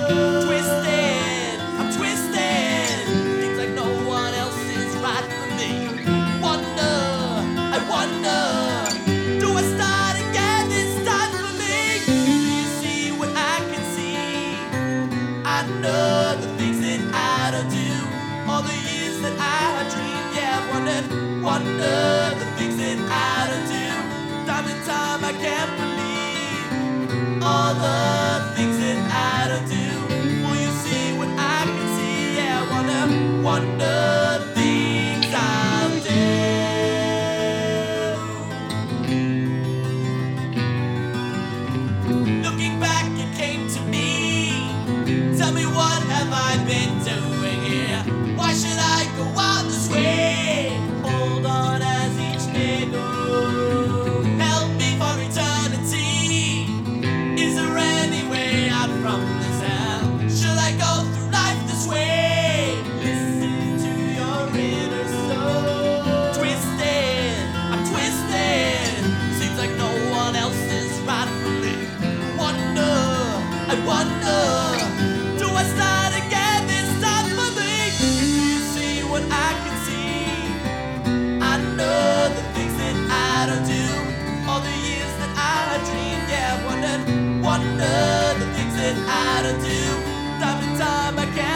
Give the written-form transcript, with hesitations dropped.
Twisted, I'm twisted. Things like no one else is right for me. I wonder, do I start again this time for me? Do you see what I can see? I know the things that I don't do, all the years that I have dreamed. Yeah, I've wonder the things that I don't do. Time and time I can't believe all the things that I don't do. Will you see what I can see? Yeah, I wonder things I'll do. Looking back, it came to me. Tell me, what have I been doing here? Why should I go on this way? Hold on as each day goes. Help me for eternity. Is there any way out from this hell? Should I go through life this way? Listen to your inner soul. Twisted, I'm twisted. Seems like no one else is right for me. I wonder, do I start again this time for me? Do you see what I can see? I know the things that I don't do, all the years that I dreamed. Yeah, wonder the things that I don't do. Time and time I can't